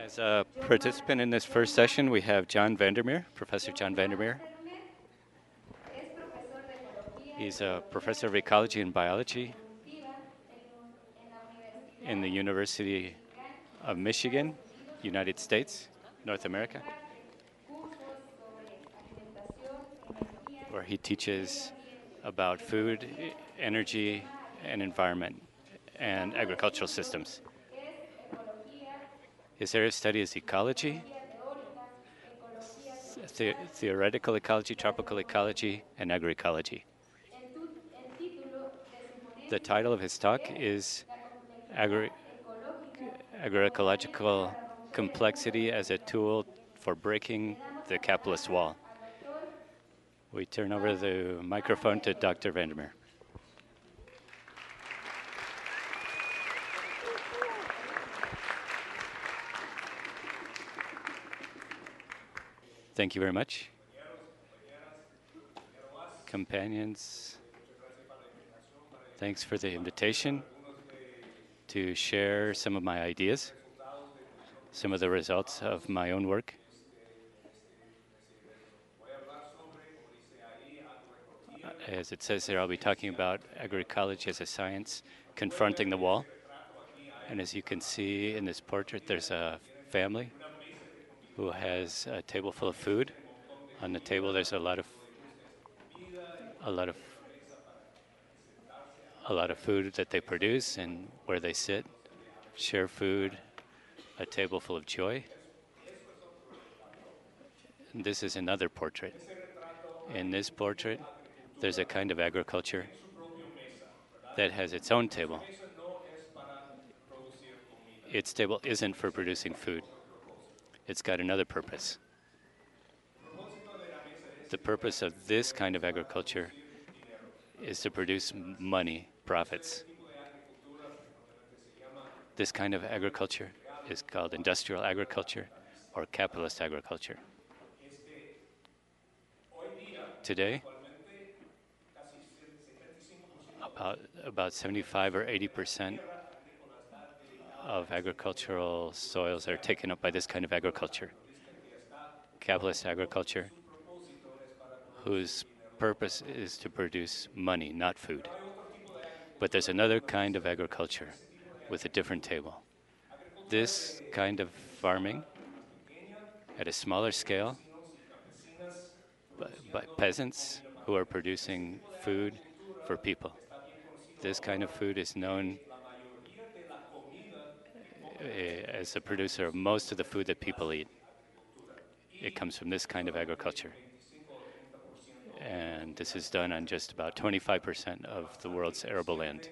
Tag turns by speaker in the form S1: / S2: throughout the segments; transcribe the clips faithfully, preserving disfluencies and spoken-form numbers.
S1: As a participant in this first session, we have John Vandermeer, Professor John Vandermeer. He's a professor of ecology and biology in the University of Michigan, United States, North America, where he teaches about food, energy, and environment, and agricultural systems. His area of study is ecology, the theoretical ecology, tropical ecology, and agroecology. The title of his talk is Agri Agroecological Complexity as a Tool for Breaking the Capitalist Wall. We turn over the microphone to Doctor Vandermeer. Thank you very much. Companions, thanks for the invitation to share some of my ideas, some of the results of my own work. As it says there, I'll be talking about agroecology as a science confronting the wall. And as you can see in this portrait, there's a family who has a table full of food. On the table, there's a lot of a lot of a lot of food that they produce and where they sit, share food, a table full of joy. And this is another portrait. In this portrait, there's a kind of agriculture that has its own table. Its table isn't for producing food. It's got another purpose. The purpose of this kind of agriculture is to produce money, profits. This kind of agriculture is called industrial agriculture or capitalist agriculture. Today, about, about seventy-five or eighty percent of agricultural soils are taken up by this kind of agriculture, capitalist agriculture, whose purpose is to produce money, not food. But there's another kind of agriculture with a different table. This kind of farming at a smaller scale by, by peasants who are producing food for people. This kind of food is known as the producer of most of the food that people eat. It comes from this kind of agriculture. And this is done on just about twenty-five percent of the world's arable land.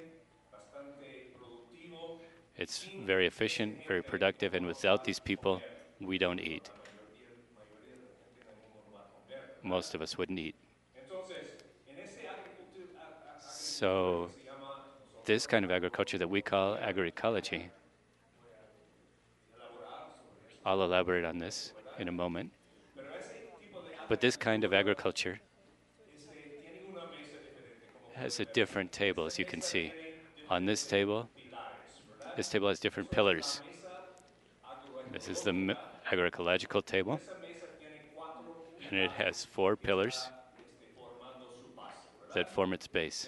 S1: It's very efficient, very productive, and without these people, we don't eat. Most of us wouldn't eat. So this kind of agriculture that we call agroecology, I'll elaborate on this in a moment, but this kind of agriculture has a different table, as you can see. On this table, this table has different pillars. This is the agroecological table, and it has four pillars that form its base.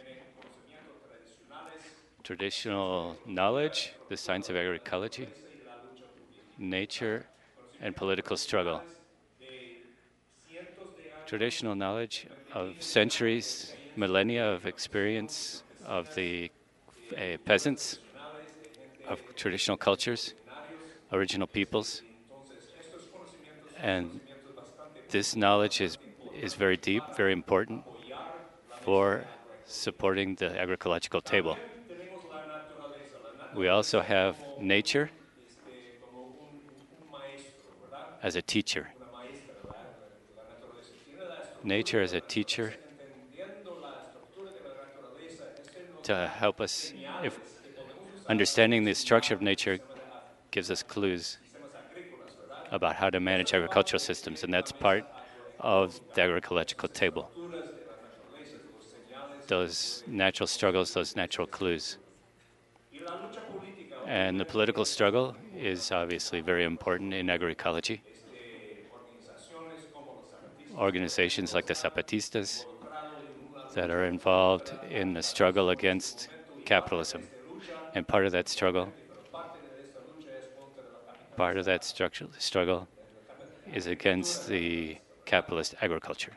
S1: Traditional knowledge, the science of agroecology, nature, and political struggle. Traditional knowledge of centuries, millennia of experience of the uh, peasants, of traditional cultures, original peoples. And this knowledge is, is very deep, very important for supporting the agroecological table. We also have nature as a teacher. Nature as a teacher to help us, if understanding the structure of nature gives us clues about how to manage agricultural systems, and that's part of the agroecological table. Those natural struggles, those natural clues. And the political struggle is obviously very important in agroecology. Organizations like the Zapatistas that are involved in the struggle against capitalism. And part of that struggle, part of that structure, struggle is against the capitalist agriculture.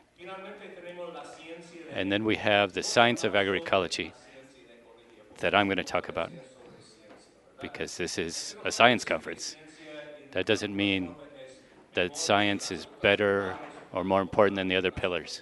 S1: And then we have the science of agroecology that I'm going to talk about because this is a science conference. That doesn't mean that science is better or more important than the other pillars.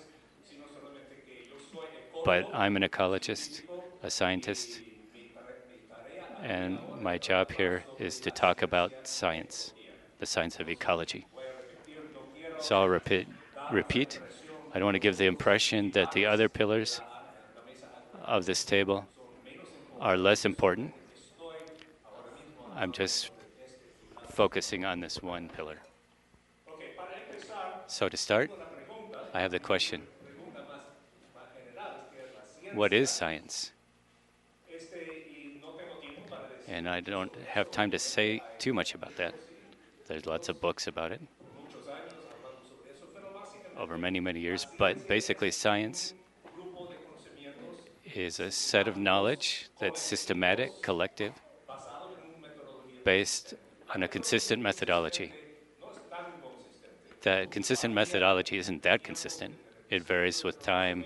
S1: But I'm an ecologist, a scientist, and my job here is to talk about science, the science of ecology. So I'll repeat, repeat. I don't want to give the impression that the other pillars of this table are less important. I'm just focusing on this one pillar. So to start, I have the question, what is science? And I don't have time to say too much about that. There's lots of books about it over many, many years. But basically, science is a set of knowledge that's systematic, collective, based on a consistent methodology. That consistent methodology isn't that consistent. It varies with time,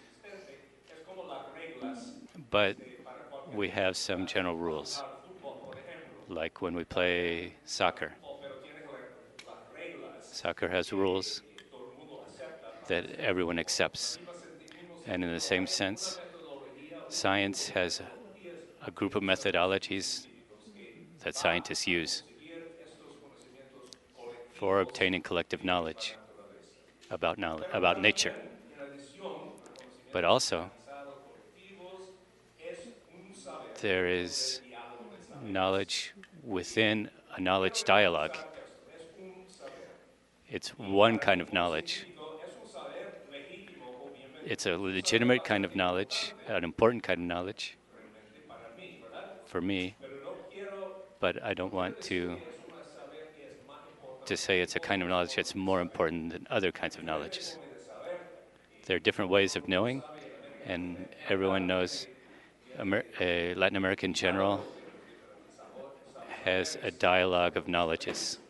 S1: but we have some general rules, like when we play soccer. Soccer has rules that everyone accepts. And in the same sense, science has a group of methodologies that scientists use for obtaining collective knowledge about knowledge, about nature. But also, there is knowledge within a knowledge dialogue. It's one kind of knowledge. It's a legitimate kind of knowledge, an important kind of knowledge for me, but I don't want to to say it's a kind of knowledge that's more important than other kinds of knowledges. There are different ways of knowing, and everyone knows Amer- a Latin American general has a dialogue of knowledges.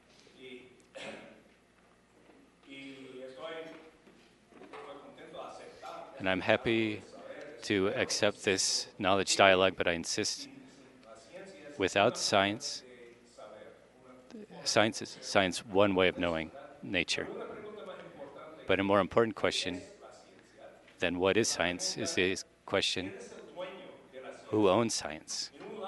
S1: And I'm happy to accept this knowledge dialogue, but I insist without science, science is science one way of knowing nature. But a more important question than what is science is the question, who owns science?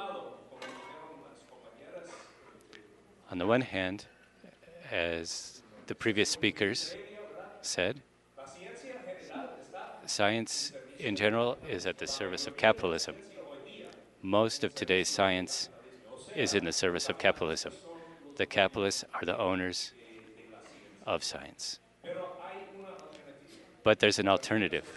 S1: On the one hand, as the previous speakers said, science in general is at the service of capitalism. Most of today's science is in the service of capitalism. The capitalists are the owners of science. But there's an alternative.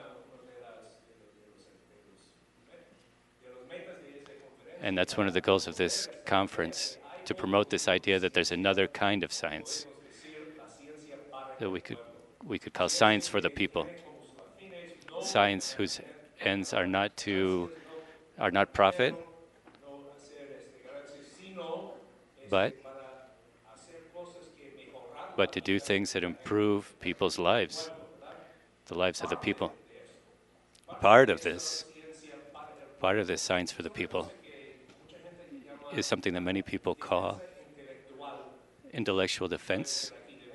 S1: And that's one of the goals of this conference, to promote this idea that there's another kind of science that we could we could call science for the people. Science whose ends are not to are not profit, but but to do things that improve people's lives, the lives of the people. Part of this, part of this science for the people is something that many people call intellectual defense,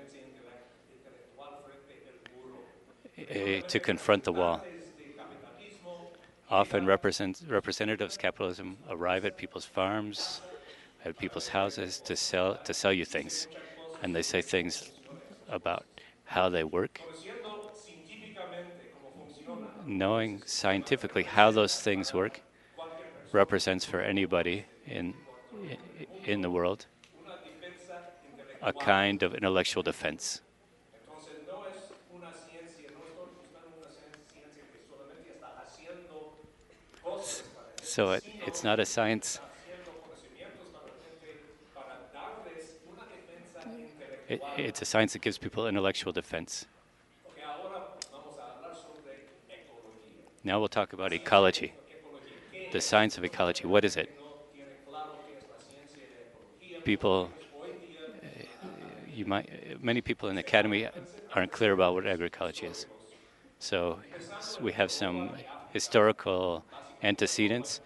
S1: a, to confront the wall. Often represent, representatives of capitalism arrive at people's farms, at people's houses to sell to sell you things, and they say things about how they work, knowing scientifically how those things work represents for anybody in in the world a kind of intellectual defense. So it, it's not a science It, it's a science that gives people intellectual defense. Now we'll talk about ecology. The science of ecology. What is it? People, you might, many people in the academy aren't clear about what agroecology is. So we have some historical antecedents.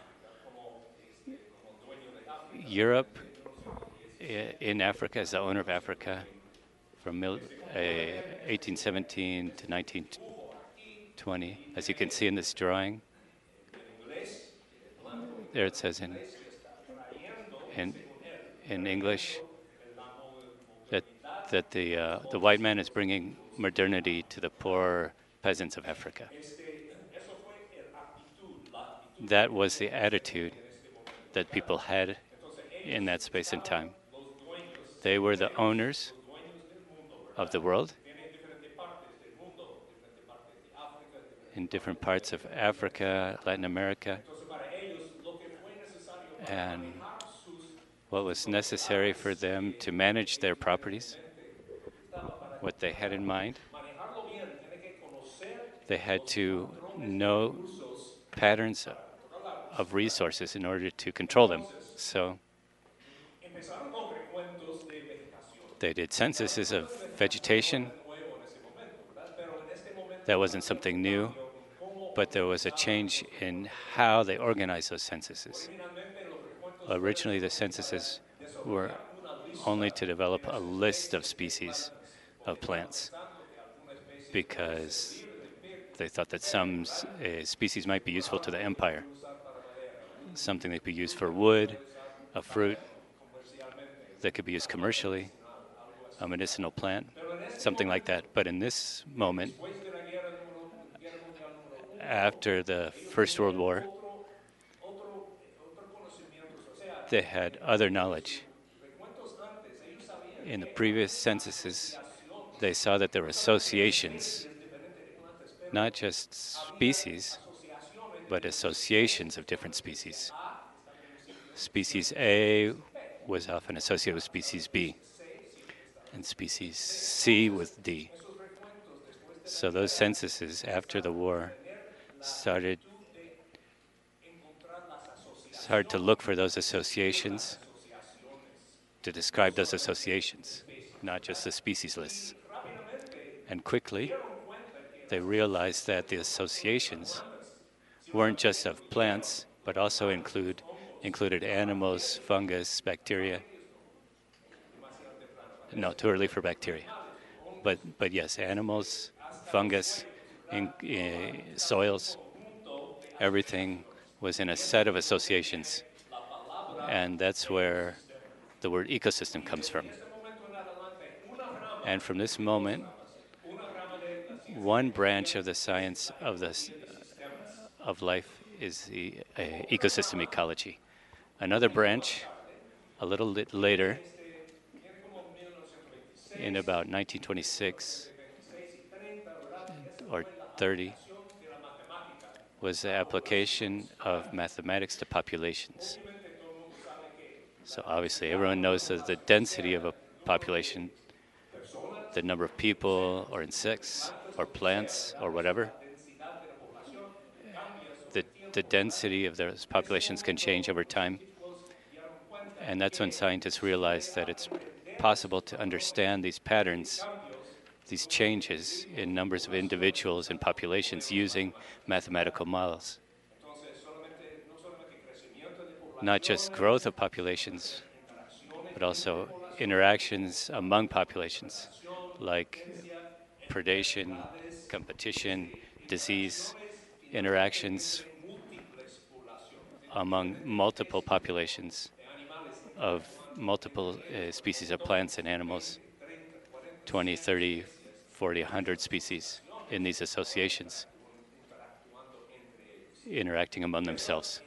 S1: Europe in Africa as the owner of Africa from eighteen seventeen to nineteen twenty. As you can see in this drawing, there it says in in in English that that the uh, the white man is bringing modernity to the poor peasants of Africa. That was the attitude that people had in that space and time. They were the owners of the world in different parts of Africa, Latin America, and what was necessary for them to manage their properties, what they had in mind. They had to know patterns of resources in order to control them. So they did censuses of vegetation. That wasn't something new, but there was a change in how they organized those censuses. Originally, the censuses were only to develop a list of species of plants because they thought that some uh, species might be useful to the empire, something that could be used for wood, a fruit that could be used commercially, a medicinal plant, something like that. But in this moment, after the First World War, they had other knowledge. In the previous censuses, they saw that there were associations, not just species, but associations of different species. Species A was often associated with species B, and species C with D. So those censuses after the war started started to look for those associations, to describe those associations, not just the species lists. And quickly, they realized that the associations weren't just of plants, but also include included animals, fungus, bacteria. No, too early for bacteria. But but yes, animals, fungus, in, uh, soils, everything was in a set of associations. And that's where the word ecosystem comes from. And from this moment, one branch of the science of this of life is the uh, ecosystem ecology. Another branch, a little bit later, in about nineteen twenty-six or thirty, was the application of mathematics to populations. So obviously everyone knows that the density of a population, the number of people or insects or plants or whatever, the, the density of those populations can change over time. And that's when scientists realized that it's possible to understand these patterns, these changes in numbers of individuals and populations using mathematical models. Not just growth of populations, but also interactions among populations, like predation, competition, disease, interactions among multiple populations of multiple uh, species of plants and animals, twenty, thirty, forty, one hundred species in these associations, interacting among themselves.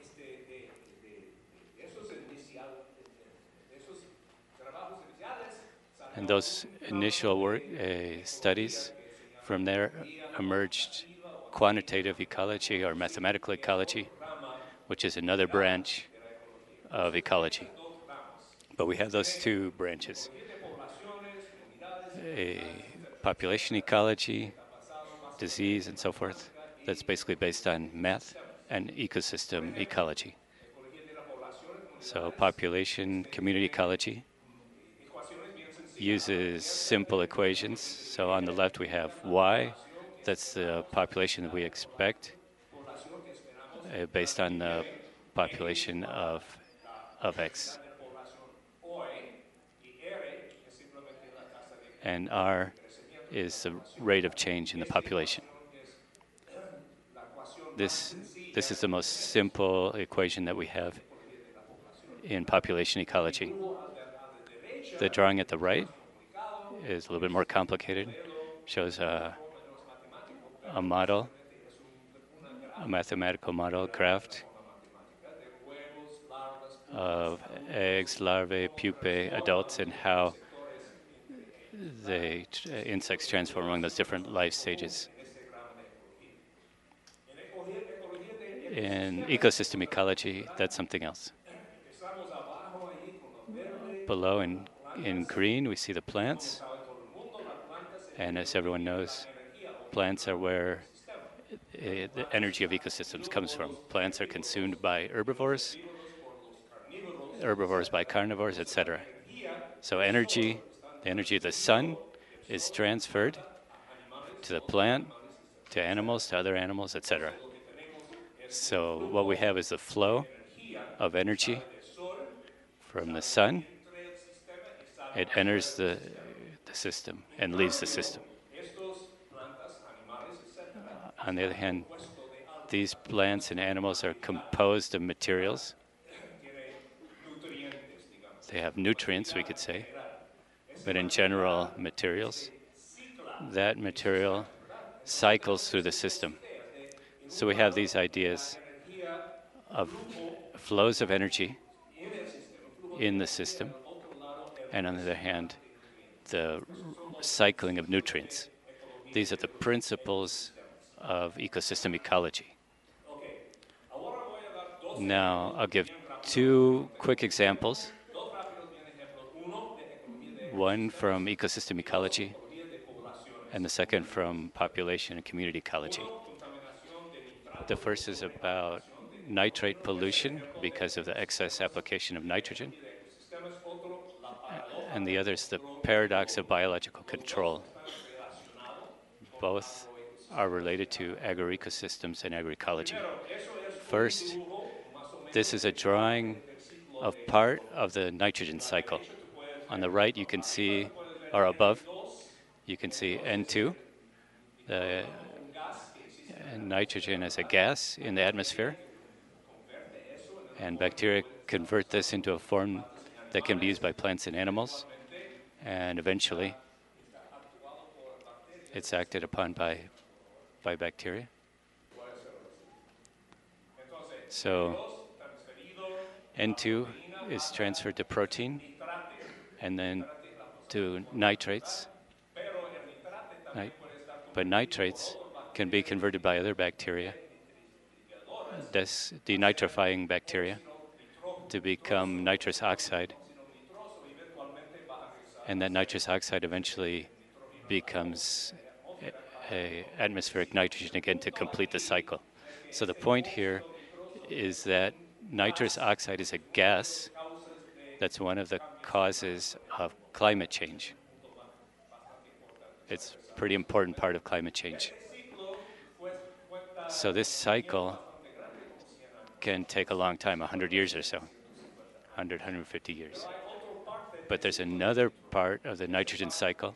S1: And those initial work uh, studies, from there emerged quantitative ecology or mathematical ecology, which is another branch of ecology. But we have those two branches. a population ecology, disease, and so forth. That's basically based on math and ecosystem ecology. So population community ecology uses simple equations. So on the left we have y, that's the population that we expect uh, based on the population of, of x. And r is the rate of change in the population. This, this is the most simple equation that we have in population ecology. The drawing at the right is a little bit more complicated. Shows a, a model, a mathematical model graphed of eggs, larvae, pupae, adults, and how the uh, insects transform among those different life stages. In ecosystem ecology, that's something else. Below in, in green, we see the plants. And as everyone knows, plants are where uh, the energy of ecosystems comes from. Plants are consumed by herbivores, herbivores by carnivores, et cetera. So energy, the energy of the sun, is transferred to the plant, to animals, to other animals, et cetera. So what we have is the flow of energy from the sun. It enters the, the system and leaves the system. On the other hand, these plants and animals are composed of materials. They have nutrients, we could say, but in general, materials. That material cycles through the system. So we have these ideas of flows of energy in the system, and on the other hand, the cycling of nutrients. These are the principles of ecosystem ecology. Now, I'll give two quick examples. One from ecosystem ecology, and the second from population and community ecology. The first is about nitrate pollution because of the excess application of nitrogen, and the other is the paradox of biological control. Both are related to agroecosystems and agroecology. First, this is a drawing of part of the nitrogen cycle. On the right, you can see, or above, you can see N two, the nitrogen as a gas in the atmosphere. And bacteria convert this into a form that can be used by plants and animals. And eventually, it's acted upon by, by bacteria. So N two is transferred to protein and then to nitrates. Nit- but nitrates can be converted by other bacteria, des- denitrifying bacteria, to become nitrous oxide. And that nitrous oxide eventually becomes a, a atmospheric nitrogen again to complete the cycle. So the point here is that nitrous oxide is a gas that's one of the causes of climate change. It's a pretty important part of climate change. So this cycle can take a long time, one hundred years or so, one hundred, one hundred fifty years. But there's another part of the nitrogen cycle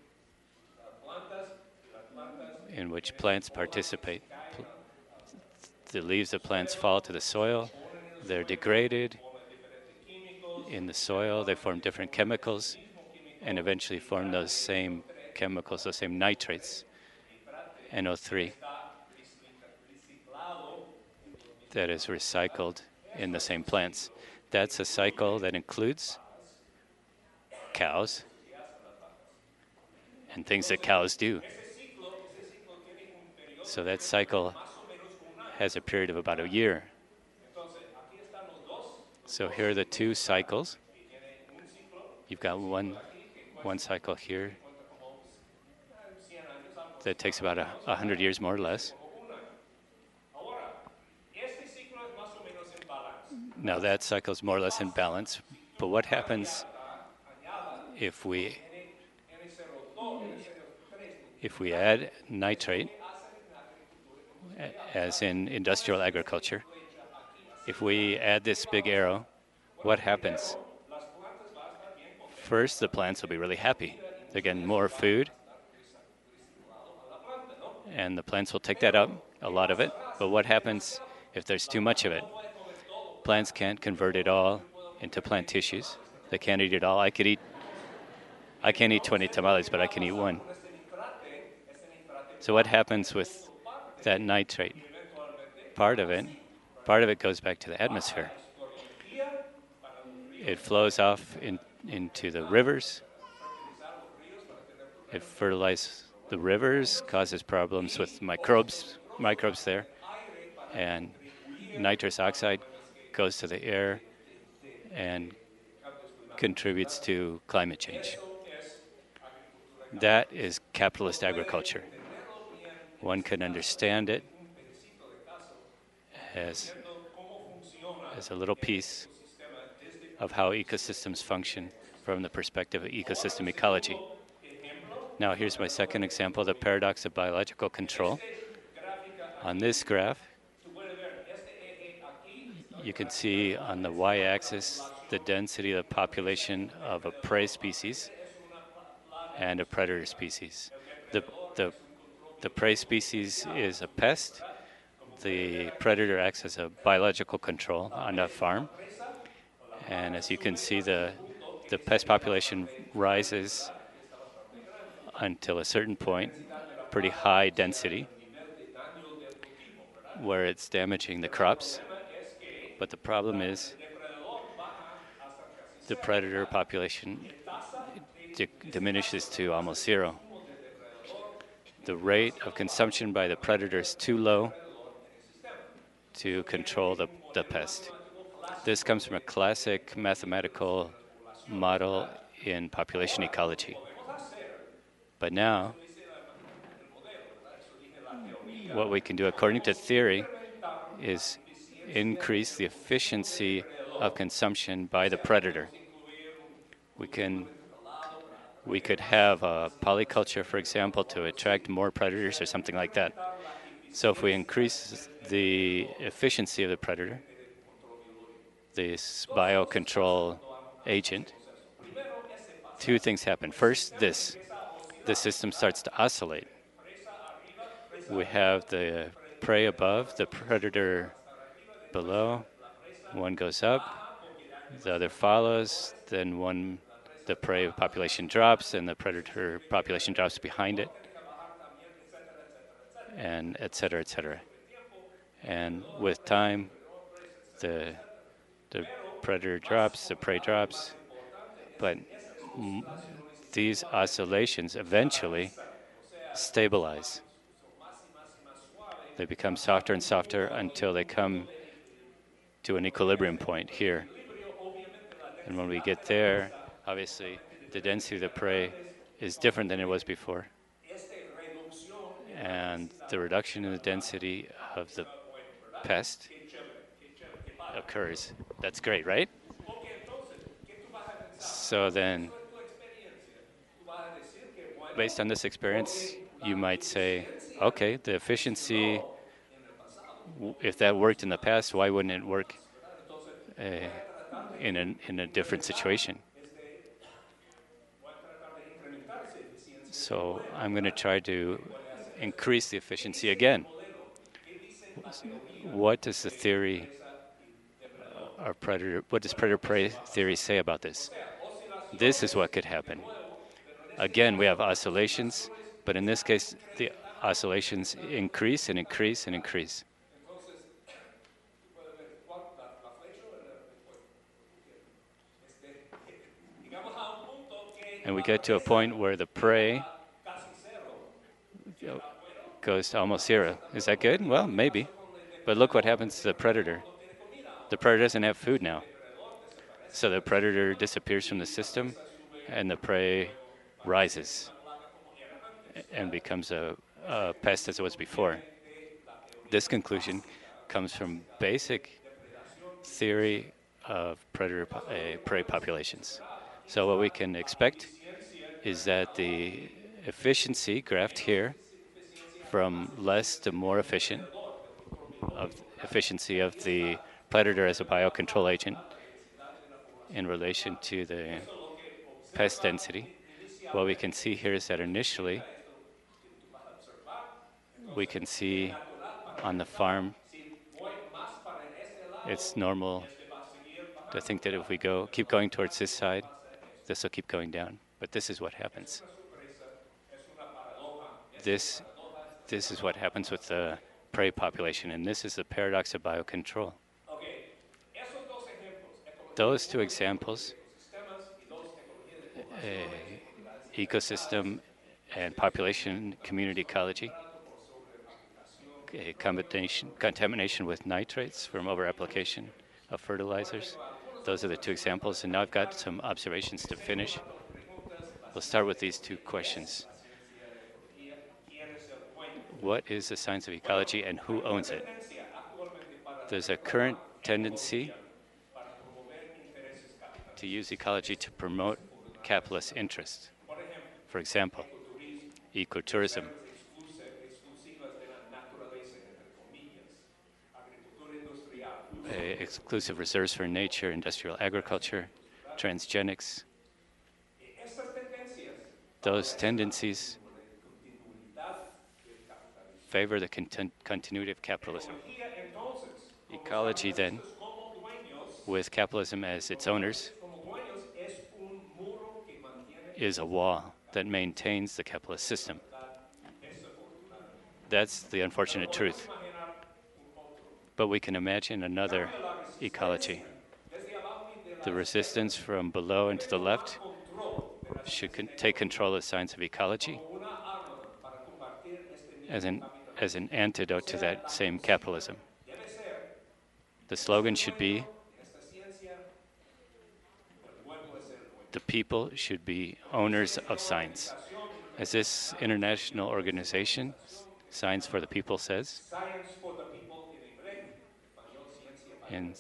S1: in which plants participate. The leaves of plants fall to the soil, they're degraded in the soil, they form different chemicals, and eventually form those same chemicals, those same nitrates, N O three, that is recycled in the same plants. That's a cycle that includes cows and things that cows do. So that cycle has a period of about a year. So here are the two cycles. You've got one, one cycle here that takes about a, a hundred years more or less. Now that cycle is more or less in balance, but what happens if we if we add nitrate, as in industrial agriculture? If we add this big arrow, what happens? First, the plants will be really happy. They're getting more food, and the plants will take that up, a lot of it. But what happens if there's too much of it? Plants can't convert it all into plant tissues. They can't eat it all. I could eat, I can't eat twenty tamales, but I can eat one. So what happens with that nitrate? Part of it, part of it goes back to the atmosphere. It flows off in, into the rivers. It fertilizes the rivers, causes problems with microbes, microbes there, and nitrous oxide goes to the air and contributes to climate change. That is capitalist agriculture. One can understand it as, as a little piece of how ecosystems function from the perspective of ecosystem ecology. Now here's my second example, the paradox of biological control. On this graph, you can see on the y-axis the density of the population of a prey species and a predator species. The, the, the prey species is a pest. The predator acts as a biological control on a farm. And as you can see, the, the pest population rises until a certain point, pretty high density, where it's damaging the crops. But the problem is the predator population d- diminishes to almost zero. The rate of consumption by the predator is too low to control the, the pest. This comes from a classic mathematical model in population ecology. But now, what we can do according to theory is increase the efficiency of consumption by the predator. We can we could have a polyculture, for example, to attract more predators or something like that. So if we increase the efficiency of the predator, this biocontrol agent, two things happen. First, this. The system starts to oscillate. We have the prey above, the predator below. One goes up, the other follows, then one, the prey population drops, and the predator population drops behind it, and et cetera, et cetera. And with time, the the predator drops, the prey drops, but m- these oscillations eventually stabilize. They become softer and softer until they come to an equilibrium point here. And when we get there, obviously, the density of the prey is different than it was before. And the reduction in the density of the pest occurs. That's great, right? So then, based on this experience, you might say, okay, the efficiency, if that worked in the past, why wouldn't it work uh, in, a, in a different situation? So I'm going to try to increase the efficiency again. What does the theory, uh, or predator, what does predator-prey theory say about this? This is what could happen. Again, we have oscillations, but in this case, the oscillations increase and increase and increase. And we get to a point where the prey goes to almost zero. Is that good? Well, maybe. But look what happens to the predator. The predator doesn't have food now. So the predator disappears from the system, and the prey rises and becomes a, uh, pest as it was before. This conclusion comes from basic theory of predator po- uh, prey populations. So what we can expect is that the efficiency graphed here from less to more efficient of efficiency of the predator as a biocontrol agent in relation to the pest density. What we can see here is that initially we can see on the farm it's normal to think that if we go keep going towards this side, this will keep going down. But this is what happens. This this is what happens with the prey population, and this is the paradox of biocontrol. Those two examples, uh, ecosystem and population community ecology, a combination, contamination with nitrates from overapplication of fertilizers. Those are the two examples, and now I've got some observations to finish. We'll start with these two questions. What is the science of ecology and who owns it? There's a current tendency to use ecology to promote capitalist interests. For example, ecotourism. Uh, exclusive reserves for nature, industrial agriculture, transgenics. Those tendencies favor the content, continuity of capitalism. Ecology, then, with capitalism as its owners, is a wall that maintains the capitalist system. That's the unfortunate truth. But we can imagine another ecology. The resistance from below and to the left should con- take control of the science of ecology as an, as an antidote to that same capitalism. The slogan should be, the people should be owners of science. As this international organization, Science for the People, says, and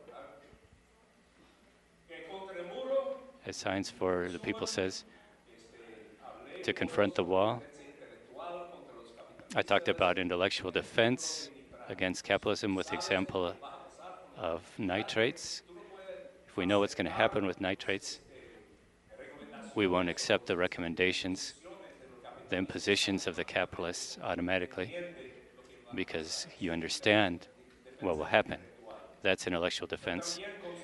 S1: as Science for the People says, to confront the wall. I talked about intellectual defense against capitalism with the example of nitrates. If we know what's going to happen with nitrates, we won't accept the recommendations, the impositions of the capitalists automatically, because you understand what will happen. That's intellectual defense.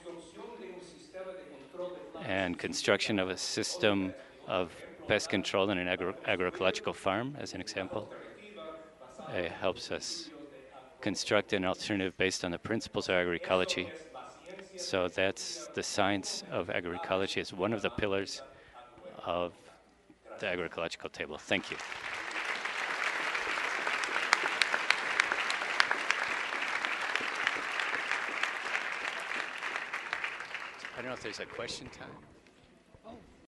S1: And construction of a system of pest control in an agro- agroecological farm, as an example, uh, helps us construct an alternative based on the principles of agroecology. So that's the science of agroecology as one of the pillars of the agroecological table. Thank you. I don't know if there's a question time.